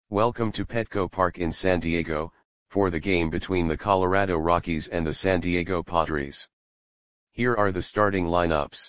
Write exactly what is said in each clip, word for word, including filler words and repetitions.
Welcome to Petco Park in San Diego, for the game between the Colorado Rockies and the San Diego Padres. Here are the starting lineups.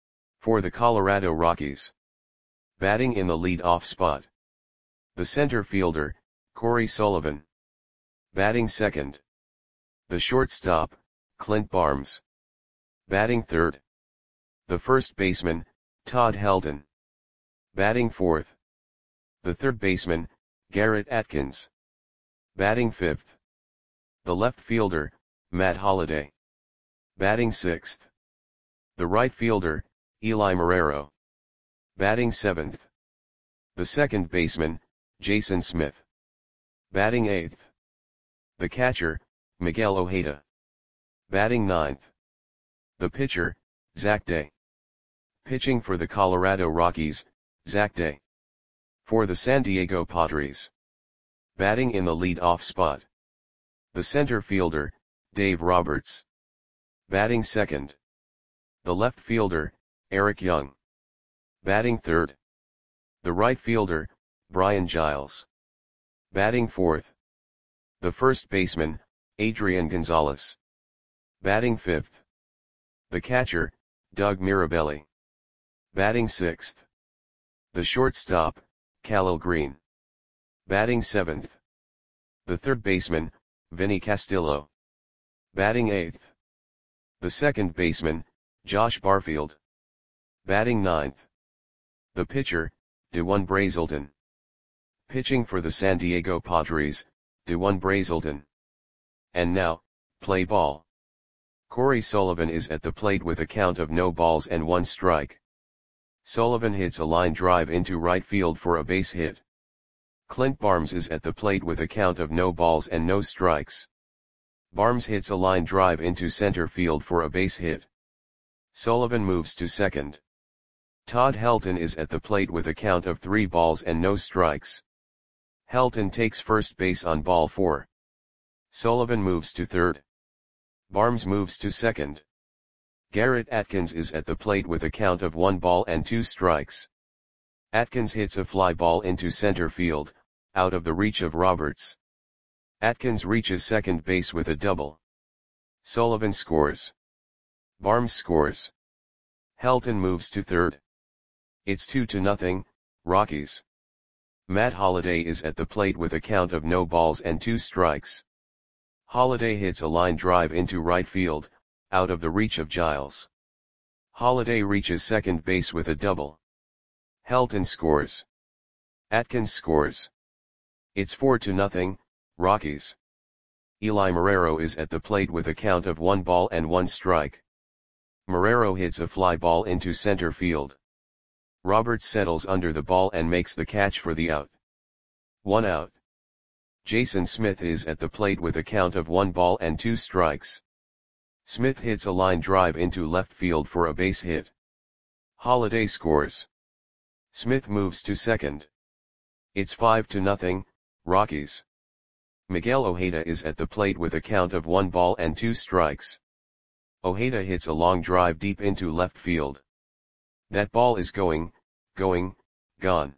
For the Colorado Rockies. Batting in the lead-off spot. The center fielder, Corey Sullivan. Batting second. The shortstop, Clint Barnes. Batting third. The first baseman, Todd Helton. Batting fourth. The third baseman, Garrett Atkins. Batting fifth. The left fielder, Matt Holliday. Batting sixth. The right fielder, Eli Marrero. Batting seventh. The second baseman, Jason Smith. Batting eighth. The catcher, Miguel Ojeda. Batting ninth. The pitcher, Zach Day. Pitching for the Colorado Rockies, Zach Day. For the San Diego Padres. Batting in the lead-off spot. The center fielder, Dave Roberts. Batting second. The left fielder, Eric Young. Batting third. The right fielder, Brian Giles. Batting fourth. The first baseman, Adrian Gonzalez. Batting fifth. The catcher, Doug Mirabelli. Batting sixth. The shortstop, Khalil Green. Batting seventh. The third baseman, Vinny Castillo. Batting eighth. The second baseman, Josh Barfield. Batting ninth. The pitcher, Dewon Brazelton. Pitching for the San Diego Padres, Dewon Brazelton. And now, play ball. Corey Sullivan is at the plate with a count of no balls and one strike. Sullivan hits a line drive into right field for a base hit. Clint Barnes is at the plate with a count of no balls and no strikes. Barnes hits a line drive into center field for a base hit. Sullivan moves to second. Todd Helton is at the plate with a count of three balls and no strikes. Helton takes first base on ball four. Sullivan moves to third. Barnes moves to second. Garrett Atkins is at the plate with a count of one ball and two strikes. Atkins hits a fly ball into center field, out of the reach of Roberts. Atkins reaches second base with a double. Sullivan scores. Barnes scores. Helton moves to third. It's two to nothing, Rockies. Matt Holliday is at the plate with a count of no balls and two strikes. Holliday hits a line drive into right field, out of the reach of Giles. Holliday reaches second base with a double. Helton scores. Atkins scores. It's four to nothing, Rockies. Eli Marrero is at the plate with a count of one ball and one strike. Marrero hits a fly ball into center field. Roberts settles under the ball and makes the catch for the out. One out. Jason Smith is at the plate with a count of one ball and two strikes. Smith hits a line drive into left field for a base hit. Holliday scores. Smith moves to second. It's five to nothing, Rockies. Miguel Ojeda is at the plate with a count of one ball and two strikes. Ojeda hits a long drive deep into left field. That ball is going, going, gone.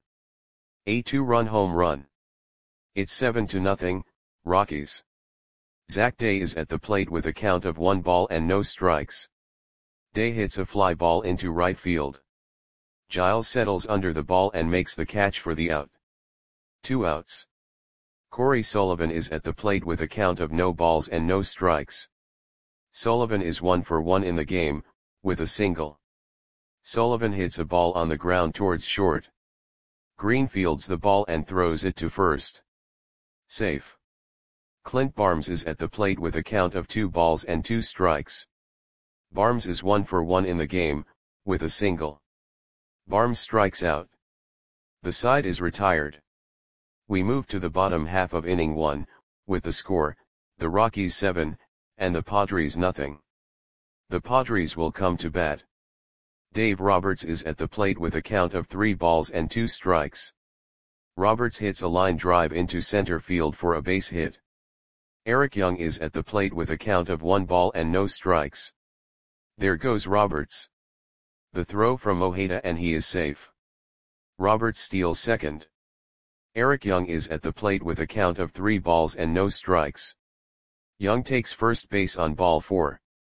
A two-run home run. It's seven to nothing, Rockies. Zach Day is at the plate with a count of one ball and no strikes. Day hits a fly ball into right field. Giles settles under the ball and makes the catch for the out. Two outs. Corey Sullivan is at the plate with a count of no balls and no strikes. Sullivan is one for one in the game, with a single. Sullivan hits a ball on the ground towards short. Green fields the ball and throws it to first. Safe. Clint Barnes is at the plate with a count of two balls and two strikes. Barnes is one for one in the game, with a single. Barnes strikes out. The side is retired. We move to the bottom half of inning one, with the score, the Rockies seven, and the Padres nothing. The Padres will come to bat. Dave Roberts is at the plate with a count of three balls and two strikes. Roberts hits a line drive into center field for a base hit. Eric Young is at the plate with a count of one ball and no strikes. There goes Roberts. The throw from Ojeda and he is safe. Roberts steals second. Eric Young is at the plate with a count of three balls and no strikes. Young takes first base on ball four.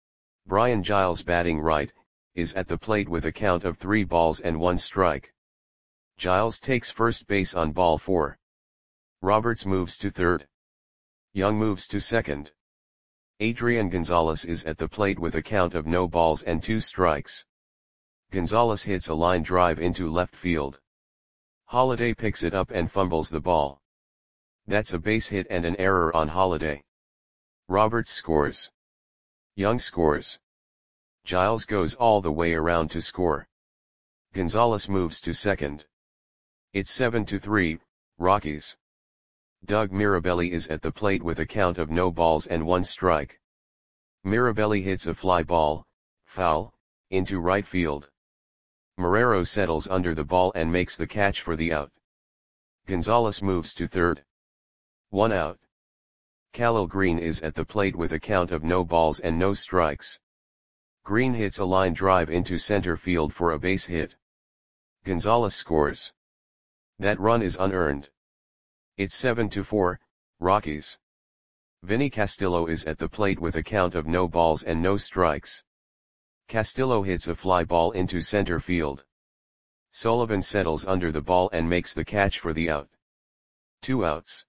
Brian Giles, batting right, is at the plate with a count of three balls and one strike. Giles takes first base on ball four. Roberts moves to third. Young moves to second. Adrian Gonzalez is at the plate with a count of no balls and two strikes. Gonzalez hits a line drive into left field. Holliday picks it up and fumbles the ball. That's a base hit and an error on Holliday. Roberts scores. Young scores. Giles goes all the way around to score. Gonzalez moves to second. It's seven to three, Rockies. Doug Mirabelli is at the plate with a count of no balls and one strike. Mirabelli hits a fly ball, foul, into right field. Marrero settles under the ball and makes the catch for the out. Gonzalez moves to third. One out. Khalil Green is at the plate with a count of no balls and no strikes. Green hits a line drive into center field for a base hit. Gonzalez scores. That run is unearned. It's seven to four, Rockies. Vinny Castillo is at the plate with a count of no balls and no strikes. Castillo hits a fly ball into center field. Sullivan settles under the ball and makes the catch for the out. Two outs.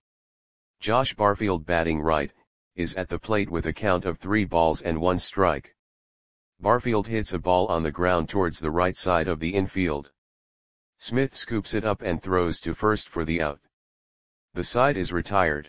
Josh Barfield, batting right, is at the plate with a count of three balls and one strike. Barfield hits a ball on the ground towards the right side of the infield. Smith scoops it up and throws to first for the out. The side is retired.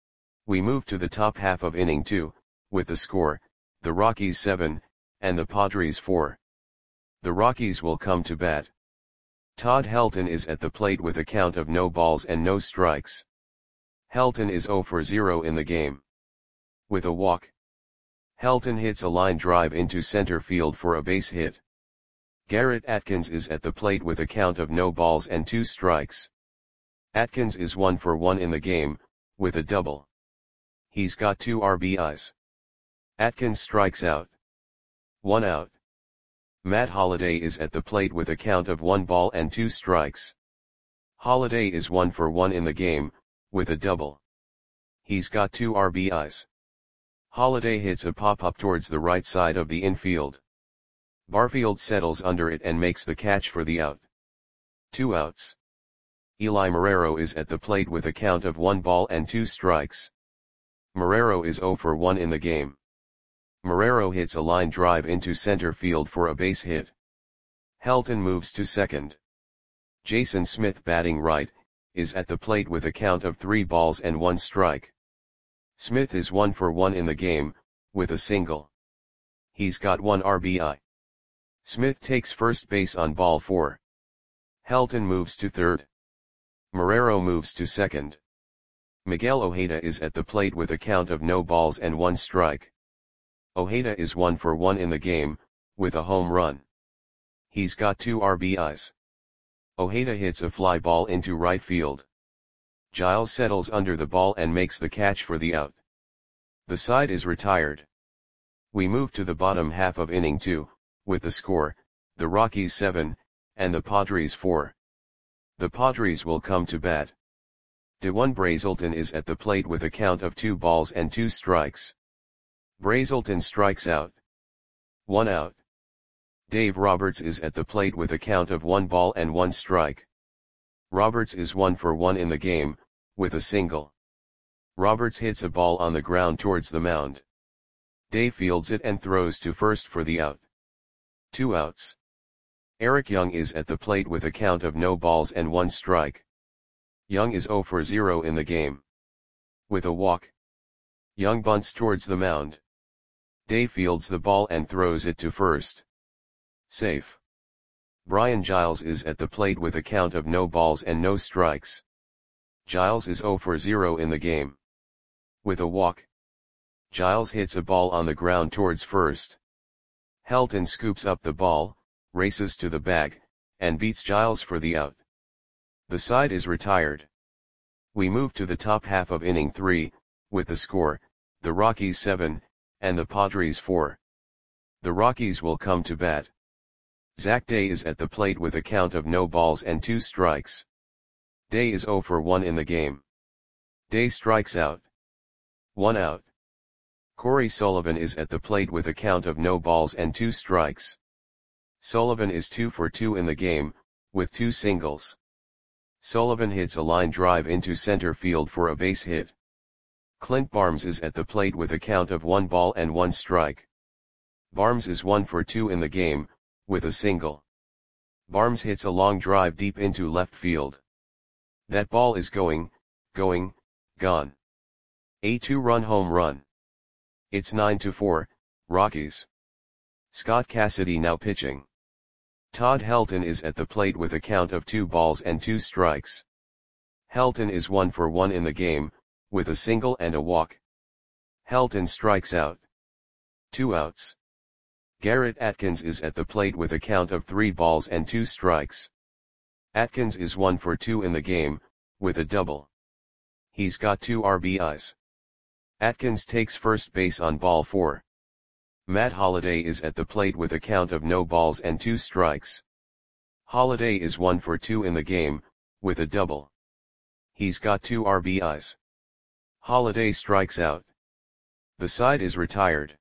We move to the top half of inning two, with the score, the Rockies seven, and the Padres four. The Rockies will come to bat. Todd Helton is at the plate with a count of no balls and no strikes. Helton is zero for zero in the game. With a walk. Helton hits a line drive into center field for a base hit. Garrett Atkins is at the plate with a count of no balls and two strikes. Atkins is one for one in the game, with a double. He's got two R B Is. Atkins strikes out. One out. Matt Holliday is at the plate with a count of one ball and two strikes. Holliday is one for one in the game, with a double. He's got two R B Is. Holliday hits a pop-up towards the right side of the infield. Barfield settles under it and makes the catch for the out. Two outs. Eli Marrero is at the plate with a count of one ball and two strikes. Marrero is zero for one in the game. Marrero hits a line drive into center field for a base hit. Helton moves to second. Jason Smith, batting right, is at the plate with a count of three balls and one strike. Smith is one for one in the game, with a single. He's got one R B I. Smith takes first base on ball four. Helton moves to third. Marrero moves to second. Miguel Ojeda is at the plate with a count of no balls and one strike. Ojeda is one for one in the game, with a home run. He's got two R B Is. Ojeda hits a fly ball into right field. Giles settles under the ball and makes the catch for the out. The side is retired. We move to the bottom half of inning two, with the score, the Rockies seven, and the Padres four. The Padres will come to bat. DeJuan Brazelton is at the plate with a count of two balls and two strikes. Brazelton strikes out. One out. Dave Roberts is at the plate with a count of one ball and one strike. Roberts is one for one in the game, with a single. Roberts hits a ball on the ground towards the mound. Dave fields it and throws to first for the out. Two outs. Eric Young is at the plate with a count of no balls and one strike. Young is zero for zero in the game. With a walk. Young bunts towards the mound. Dave fields the ball and throws it to first. Safe. Brian Giles is at the plate with a count of no balls and no strikes. Giles is zero for zero in the game. With a walk. Giles hits a ball on the ground towards first. Helton scoops up the ball, races to the bag, and beats Giles for the out. The side is retired. We move to the top half of inning three, with the score, the Rockies seven, and the Padres four. The Rockies will come to bat. Zach Day is at the plate with a count of no balls and two strikes. Day is zero for one in the game. Day strikes out. One out. Corey Sullivan is at the plate with a count of no balls and two strikes. Sullivan is two for two in the game, with two singles. Sullivan hits a line drive into center field for a base hit. Clint Barnes is at the plate with a count of one ball and one strike. Barnes is one for two in the game, with a single. Barnes hits a long drive deep into left field. That ball is going, going, gone. A two-run home run. It's nine to four, Rockies. Scott Cassidy now pitching. Todd Helton is at the plate with a count of two balls and two strikes. Helton is one for one in the game, with a single and a walk. Helton strikes out. Two outs. Garrett Atkins is at the plate with a count of three balls and two strikes. Atkins is one for two in the game, with a double. He's got two R B Is. Atkins takes first base on ball four. Matt Holliday is at the plate with a count of no balls and two strikes. Holliday is one for two in the game, with a double. He's got two R B Is. Holliday strikes out. The side is retired.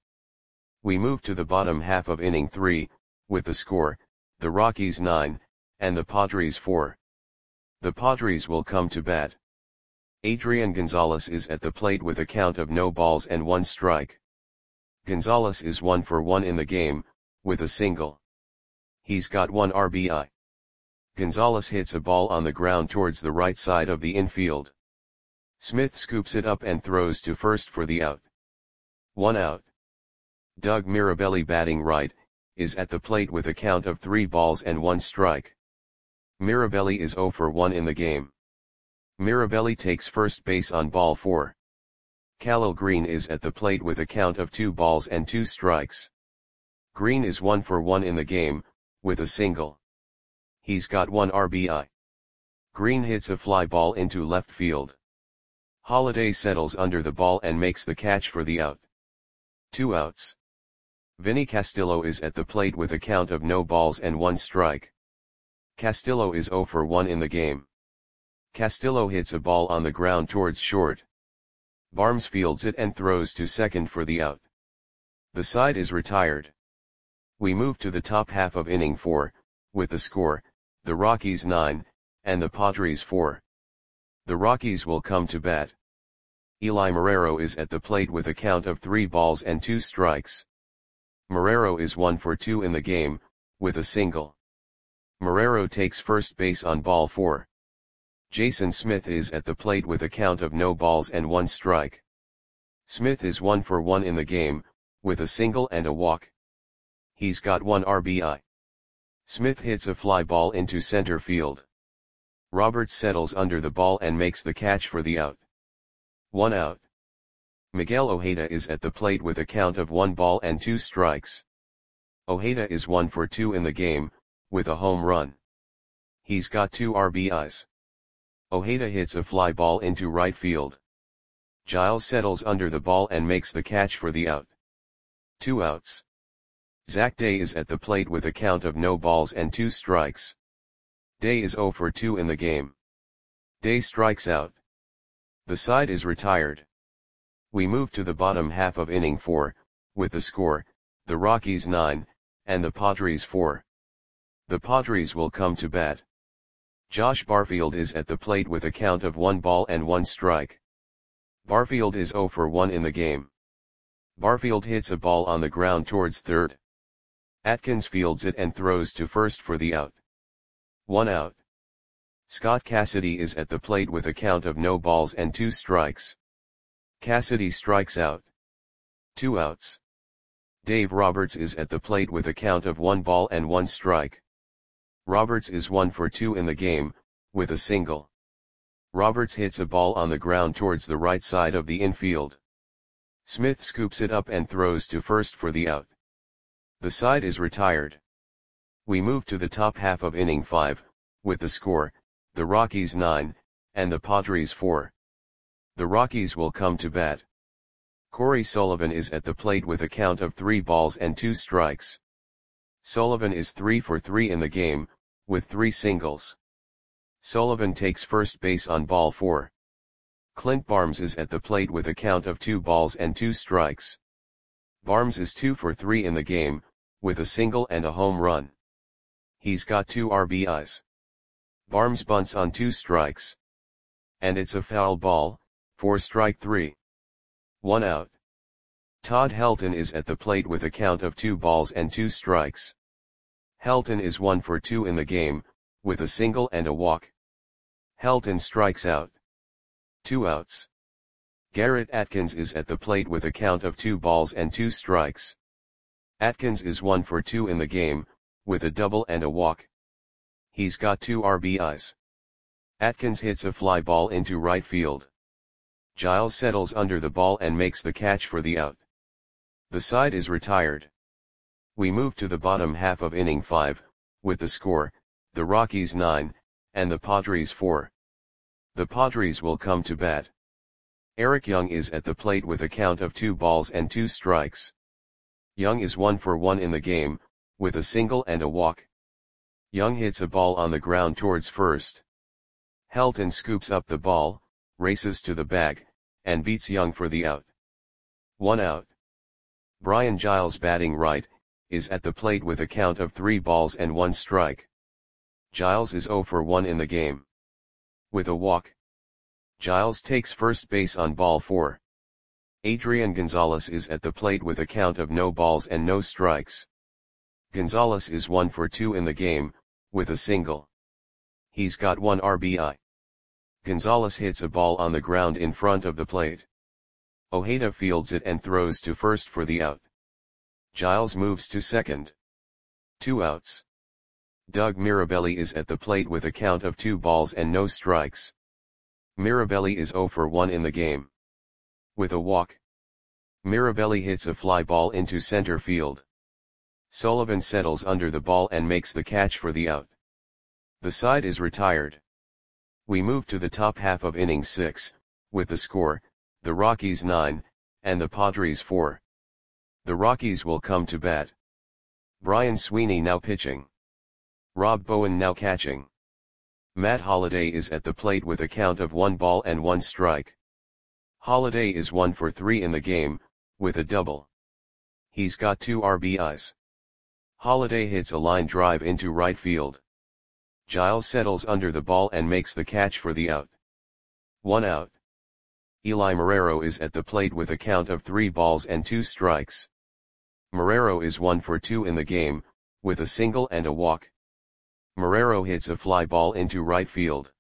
We move to the bottom half of inning three, with the score, the Rockies nine, and the Padres four. The Padres will come to bat. Adrian Gonzalez is at the plate with a count of no balls and one strike. Gonzalez is one for one in the game, with a single. He's got one R B I. Gonzalez hits a ball on the ground towards the right side of the infield. Smith scoops it up and throws to first for the out. One out. Doug Mirabelli, batting right, is at the plate with a count of three balls and one strike. Mirabelli is zero for one in the game. Mirabelli takes first base on ball four. Khalil Green is at the plate with a count of two balls and two strikes. Green is one for one in the game, with a single. He's got one R B I. Green hits a fly ball into left field. Holliday settles under the ball and makes the catch for the out. Two outs. Vinny Castillo is at the plate with a count of no balls and one strike. Castillo is zero for one in the game. Castillo hits a ball on the ground towards short. Barnes fields it and throws to second for the out. The side is retired. We move to the top half of inning four, with the score, the Rockies nine, and the Padres four. The Rockies will come to bat. Eli Marrero is at the plate with a count of three balls and two strikes. Marrero is one for two in the game, with a single. Marrero takes first base on ball four. Jason Smith is at the plate with a count of no balls and one strike. Smith is one for one in the game, with a single and a walk. He's got one R B I. Smith hits a fly ball into center field. Roberts settles under the ball and makes the catch for the out. One out. Miguel Ojeda is at the plate with a count of one ball and two strikes. Ojeda is one for two in the game, with a home run. He's got two R B Is. Ojeda hits a fly ball into right field. Giles settles under the ball and makes the catch for the out. Two outs. Zach Day is at the plate with a count of no balls and two strikes. Day is zero for two in the game. Day strikes out. The side is retired. We move to the bottom half of inning four, with the score, the Rockies nine, and the Padres four. The Padres will come to bat. Josh Barfield is at the plate with a count of one ball and one strike. Barfield is zero for one in the game. Barfield hits a ball on the ground towards third. Atkins fields it and throws to first for the out. One out. Scott Cassidy is at the plate with a count of no balls and two strikes. Cassidy strikes out. Two outs. Dave Roberts is at the plate with a count of one ball and one strike. Roberts is one for two in the game, with a single. Roberts hits a ball on the ground towards the right side of the infield. Smith scoops it up and throws to first for the out. The side is retired. We move to the top half of inning five, with the score, the Rockies nine, and the Padres four. The Rockies will come to bat. Corey Sullivan is at the plate with a count of three balls and two strikes. Sullivan is three for three in the game, with three singles. Sullivan takes first base on ball four. Clint Barnes is at the plate with a count of two balls and two strikes. Barnes is two for three in the game, with a single and a home run. He's got two R B Is. Barnes bunts on two strikes. And it's a foul ball, for strike three. One out. Todd Helton is at the plate with a count of two balls and two strikes. Helton is one for two in the game, with a single and a walk. Helton strikes out. Two outs. Garrett Atkins is at the plate with a count of two balls and two strikes. Atkins is one for two in the game, with a double and a walk. He's got two R B Is. Atkins hits a fly ball into right field. Giles settles under the ball and makes the catch for the out. The side is retired. We move to the bottom half of inning five, with the score, the Rockies nine, and the Padres four. The Padres will come to bat. Eric Young is at the plate with a count of two balls and two strikes. Young is one for one in the game, with a single and a walk. Young hits a ball on the ground towards first. Helton scoops up the ball, races to the bag, and beats Young for the out. One out. Brian Giles, batting right, is at the plate with a count of three balls and one strike. Giles is zero for one in the game. With a walk. Giles takes first base on ball four. Adrian Gonzalez is at the plate with a count of no balls and no strikes. Gonzalez is one for two in the game, with a single. He's got one R B I. Gonzalez hits a ball on the ground in front of the plate. Ojeda fields it and throws to first for the out. Giles moves to second. Two outs. Doug Mirabelli is at the plate with a count of two balls and no strikes. Mirabelli is zero for one in the game. With a walk. Mirabelli hits a fly ball into center field. Sullivan settles under the ball and makes the catch for the out. The side is retired. We move to the top half of inning six, with the score, the Rockies nine, and the Padres four. The Rockies will come to bat. Brian Sweeney now pitching. Rob Bowen now catching. Matt Holliday is at the plate with a count of one ball and one strike. Holliday is one for three in the game, with a double. He's got two R B Is. Holliday hits a line drive into right field. Giles settles under the ball and makes the catch for the out. One out. Eli Marrero is at the plate with a count of three balls and two strikes. Marrero is one for two in the game, with a single and a walk. Marrero hits a fly ball into right field.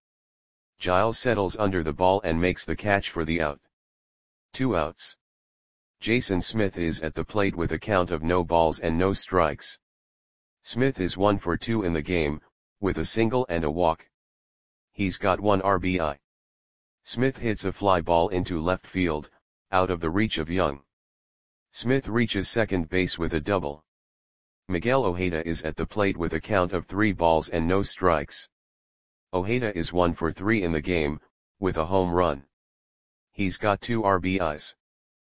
Giles settles under the ball and makes the catch for the out. Two outs. Jason Smith is at the plate with a count of no balls and no strikes. Smith is one for two in the game, with a single and a walk. He's got one R B I. Smith hits a fly ball into left field, out of the reach of Young. Smith reaches second base with a double. Miguel Ojeda is at the plate with a count of three balls and no strikes. Ojeda is one for three in the game, with a home run. He's got two R B Is.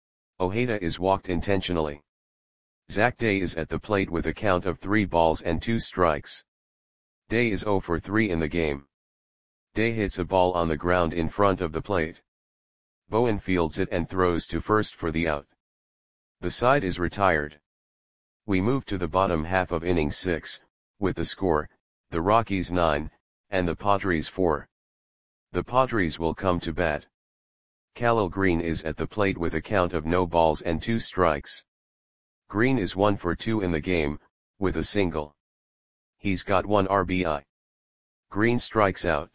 Ojeda is walked intentionally. Zach Day is at the plate with a count of three balls and two strikes. Day is zero for three in the game. Day hits a ball on the ground in front of the plate. Bowen fields it and throws to first for the out. The side is retired. We move to the bottom half of inning six, with the score, the Rockies nine, and the Padres four. The Padres will come to bat. Khalil Green is at the plate with a count of no balls and two strikes. Green is one for two in the game, with a single. He's got one R B I. Green strikes out.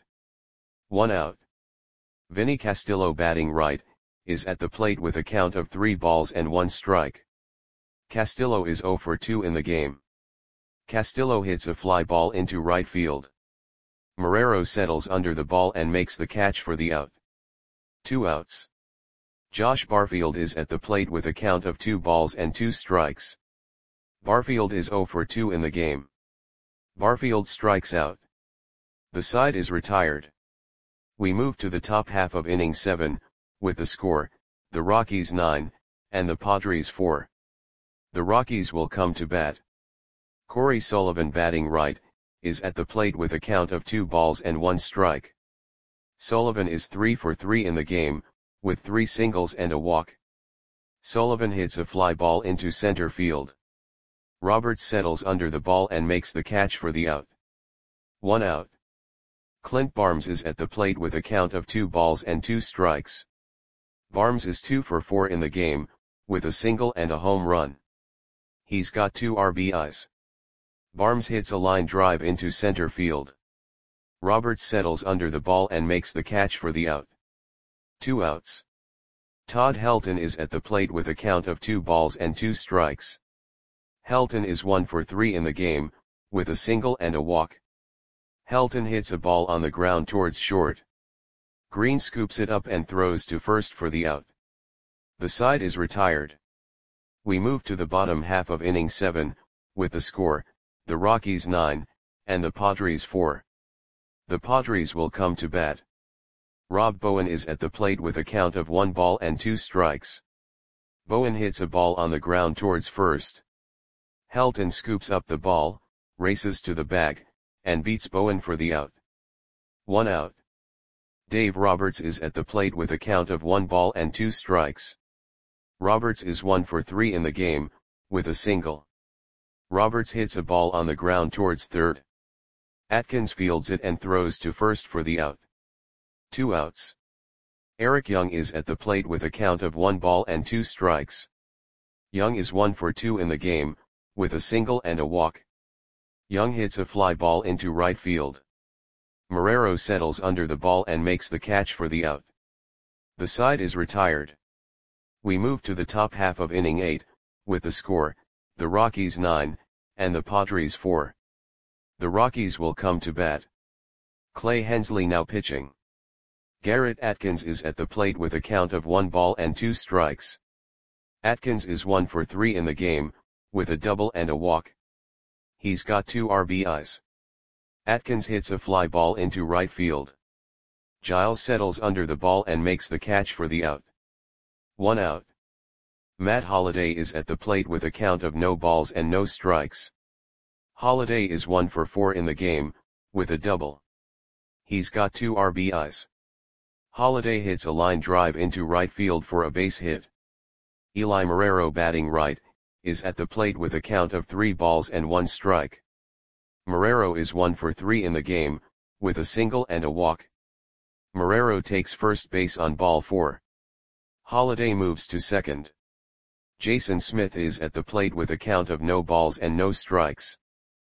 One out. Vinny Castillo, batting right, is at the plate with a count of three balls and one strike. Castillo is zero for two in the game. Castillo hits a fly ball into right field. Marrero settles under the ball and makes the catch for the out. Two outs. Josh Barfield is at the plate with a count of two balls and two strikes. Barfield is zero for two in the game. Barfield strikes out. The side is retired. We move to the top half of inning seven, with the score, the Rockies nine, and the Padres four. The Rockies will come to bat. Corey Sullivan, batting right, is at the plate with a count of two balls and one strike. Sullivan is three for three in the game, with three singles and a walk. Sullivan hits a fly ball into center field. Roberts settles under the ball and makes the catch for the out. One out. Clint Barnes is at the plate with a count of two balls and two strikes. Barnes is two for four in the game, with a single and a home run. He's got two R B Is. Barnes hits a line drive into center field. Roberts settles under the ball and makes the catch for the out. Two outs. Todd Helton is at the plate with a count of two balls and two strikes. Helton is one for three in the game, with a single and a walk. Helton hits a ball on the ground towards short. Green scoops it up and throws to first for the out. The side is retired. We move to the bottom half of inning seven, with the score, the Rockies nine, and the Padres four. The Padres will come to bat. Rob Bowen is at the plate with a count of one ball and two strikes. Bowen hits a ball on the ground towards first. Helton scoops up the ball, races to the bag, and beats Bowen for the out. One out. Dave Roberts is at the plate with a count of one ball and two strikes. Roberts is one for three in the game, with a single. Roberts hits a ball on the ground towards third. Atkins fields it and throws to first for the out. Two outs. Eric Young is at the plate with a count of one ball and two strikes. Young is one for two in the game, with a single and a walk. Young hits a fly ball into right field. Marrero settles under the ball and makes the catch for the out. The side is retired. We move to the top half of inning eight, with the score, the Rockies nine, and the Padres four. The Rockies will come to bat. Clay Hensley now pitching. Garrett Atkins is at the plate with a count of one ball and two strikes. Atkins is one for three in the game, with a double and a walk. He's got two R B Is. Atkins hits a fly ball into right field. Giles settles under the ball and makes the catch for the out. One out. Matt Holliday is at the plate with a count of no balls and no strikes. Holliday is one for four in the game, with a double. He's got two R B Is. Holliday hits a line drive into right field for a base hit. Eli Marrero, batting right, is at the plate with a count of three balls and one strike. Marrero is one for three in the game, with a single and a walk. Marrero takes first base on ball four. Holliday moves to second. Jason Smith is at the plate with a count of no balls and no strikes.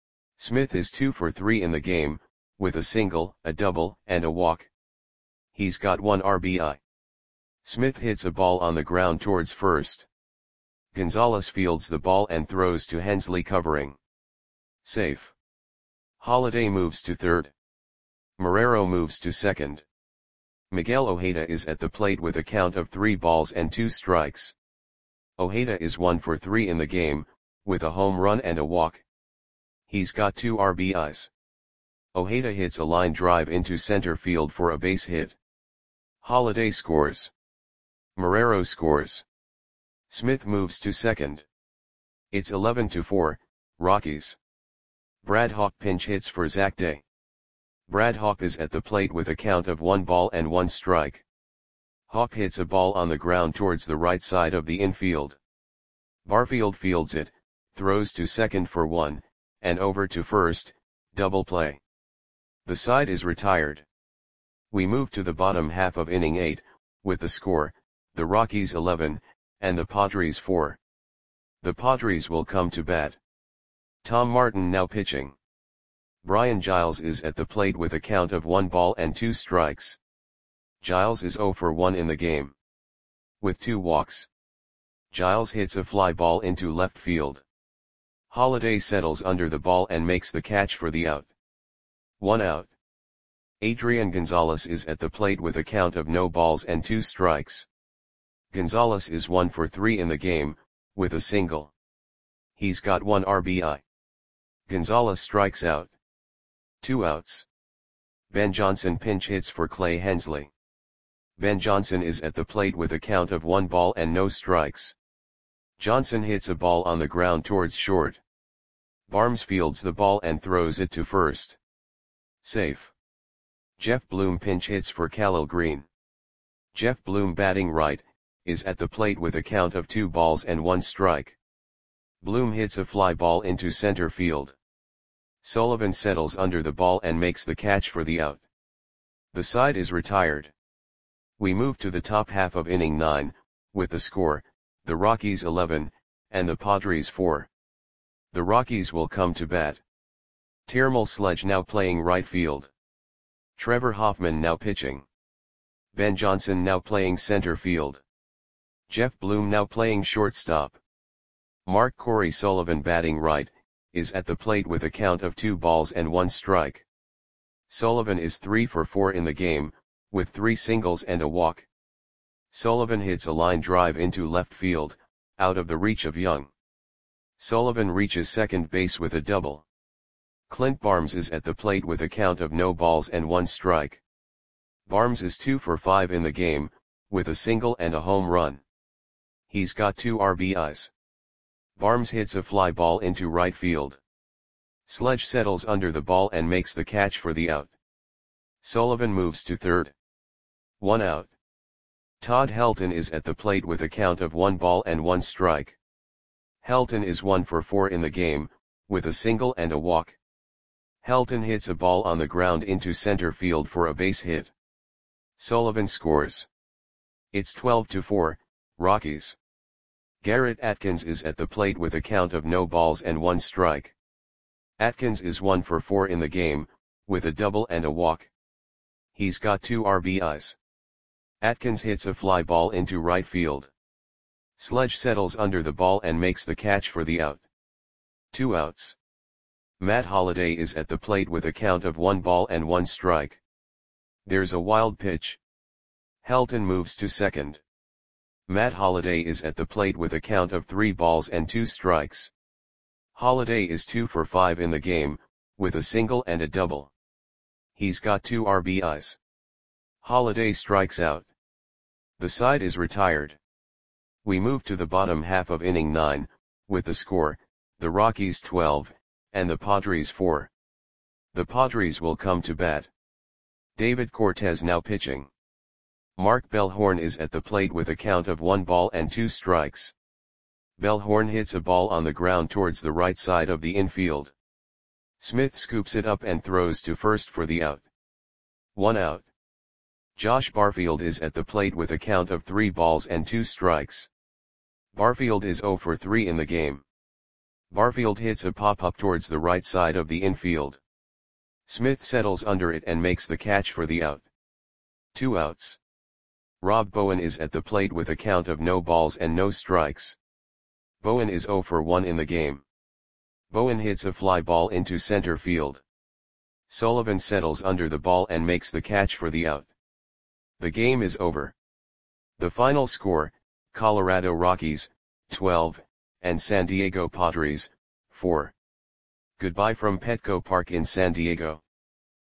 Smith is two for three in the game, with a single, a double, and a walk. He's got one R B I. Smith hits a ball on the ground towards first. Gonzalez fields the ball and throws to Hensley, covering. Safe. Holliday moves to third. Marrero moves to second. Miguel Ojeda is at the plate with a count of three balls and two strikes. Ojeda is one for three in the game, with a home run and a walk. He's got two R B Is. Ojeda hits a line drive into center field for a base hit. Holliday scores. Marrero scores. Smith moves to second. It's eleven to four, Rockies. Brad Hawk pinch hits for Zach Day. Brad Hawk is at the plate with a count of one ball and one strike. Hawk hits a ball on the ground towards the right side of the infield. Barfield fields it, throws to second for one, and over to first, double play. The side is retired. We move to the bottom half of inning eight, with the score, the Rockies eleven, and the Padres four. The Padres will come to bat. Tom Martin now pitching. Brian Giles is at the plate with a count of one ball and two strikes. Giles is zero for one in the game. With two walks. Giles hits a fly ball into left field. Holliday settles under the ball and makes the catch for the out. One out. Adrian Gonzalez is at the plate with a count of no balls and two strikes. Gonzalez is one for three in the game, with a single. He's got one R B I. Gonzalez strikes out. Two outs. Ben Johnson pinch hits for Clay Hensley. Ben Johnson is at the plate with a count of one ball and no strikes. Johnson hits a ball on the ground towards short. Barnes fields the ball and throws it to first. Safe. Jeff Bloom pinch hits for Khalil Green. Jeff Bloom batting right, is at the plate with a count of two balls and one strike. Bloom hits a fly ball into center field. Sullivan settles under the ball and makes the catch for the out. The side is retired. We move to the top half of inning nine, with the score, the Rockies eleven, and the Padres four. The Rockies will come to bat. Termal Sledge now playing right field. Trevor Hoffman now pitching. Ben Johnson now playing center field. Jeff Bloom now playing shortstop. Mark Corey Sullivan batting right, is at the plate with a count of two balls and one strike. Sullivan is three for four in the game, with three singles and a walk. Sullivan hits a line drive into left field, out of the reach of Young. Sullivan reaches second base with a double. Clint Barnes is at the plate with a count of no balls and one strike. Barnes is two for five in the game, with a single and a home run. He's got two R B Is. Barnes hits a fly ball into right field. Sledge settles under the ball and makes the catch for the out. Sullivan moves to third. One out. Todd Helton is at the plate with a count of one ball and one strike. Helton is one for four in the game, with a single and a walk. Helton hits a ball on the ground into center field for a base hit. Sullivan scores. It's twelve to four, Rockies. Garrett Atkins is at the plate with a count of no balls and one strike. Atkins is one for four in the game, with a double and a walk. He's got two R B Is. Atkins hits a fly ball into right field. Sledge settles under the ball and makes the catch for the out. Two outs. Matt Holliday is at the plate with a count of one ball and one strike. There's a wild pitch. Helton moves to second. Matt Holliday is at the plate with a count of three balls and two strikes. Holliday is two for five in the game, with a single and a double. He's got two R B Is. Holliday strikes out. The side is retired. We move to the bottom half of inning nine, with the score, the Rockies twelve, and the Padres four. The Padres will come to bat. David Cortez now pitching. Mark Bellhorn is at the plate with a count of one ball and two strikes. Bellhorn hits a ball on the ground towards the right side of the infield. Smith scoops it up and throws to first for the out. One out. Josh Barfield is at the plate with a count of three balls and two strikes. Barfield is zero for three in the game. Barfield hits a pop-up towards the right side of the infield. Smith settles under it and makes the catch for the out. Two outs. Rob Bowen is at the plate with a count of no balls and no strikes. Bowen is zero for one in the game. Bowen hits a fly ball into center field. Sullivan settles under the ball and makes the catch for the out. The game is over. The final score, Colorado Rockies, twelve, and San Diego Padres, four. Goodbye from Petco Park in San Diego.